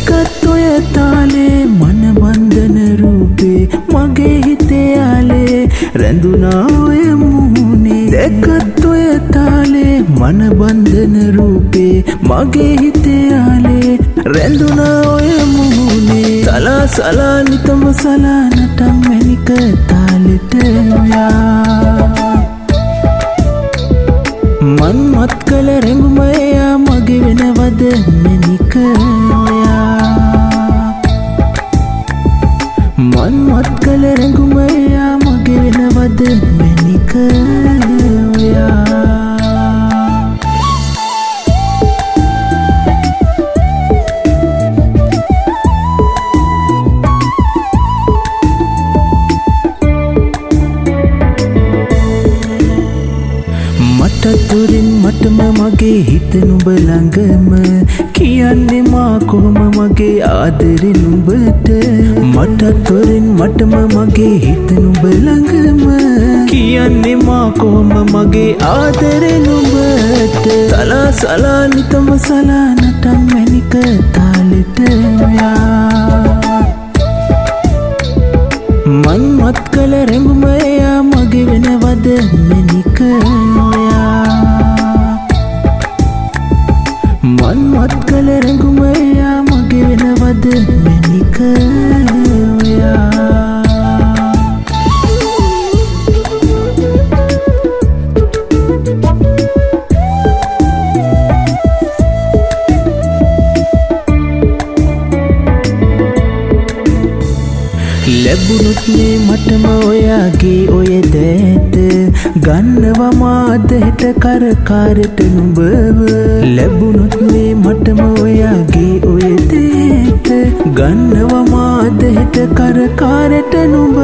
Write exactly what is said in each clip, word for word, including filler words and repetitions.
දැක්කත් ඔය තාලේ මන බන්ධන රූපේ මගේ හිතේ ආලේ රැඳුනා ඔය මුහුණේ දැක්කත් ඔය තාලේ මන බන්ධන රූපේ මගේ හිතේ ආලේ රැඳුනා ඔය මුහුණේ සලා සලා නිතම සලා නටම් මැනික තාලෙට ඔයා මන් මත් කළ රැඟුම එයා මගේ වෙනවද මැනික ඔයා මන් මත් කළ රැඟුම එයා මගේ වෙනවද මැනික ඔයා මටතුරින් මටම මගේ හිත නුඹ ළඟම කියන්නේ මා කොහොම මගේ ආදරේ නුඹට මටතුරින් මටම මගේ හිත නුඹ ළඟම කියන්නේ මා කොහොම මගේ ආදරේ නුඹට සලා සලා නිතම සලා නටම් මැනික තාලෙට ඔයා මන් මත් කළ රැඟුම එයා මගේ වෙනවද මැනික මන් මත් කළ රැඟුම එයා මගේ වෙනවද මැනික ඔයා ලැබුණුත් මේ මටම ඔයාගේ ඔය දෑත ගන්නවා මාද හෙට කරකාරට නුඹව ලැබුණුත් මේ මටම ඔයාගේ ඔය දෑත ගන්නවා මාද හෙට කරකාරට නුඹව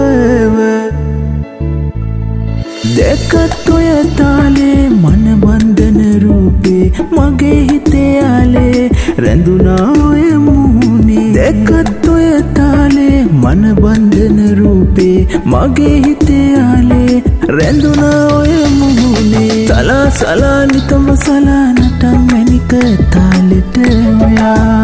දැක්කත් ඔය තාලේ මන බන්ධන රූපේ මගේ හිතේ ආලේ රැඳුනා ඔය මුහුණේ දැක්කත් ඔය තාලේ මන බන්ධන රූපේ මගේ හිතේ ආලේ රැඳුනා ඔය මුහුණේ සලා සලා නිතම සලා නටම් මැනික තාලෙට ඔයා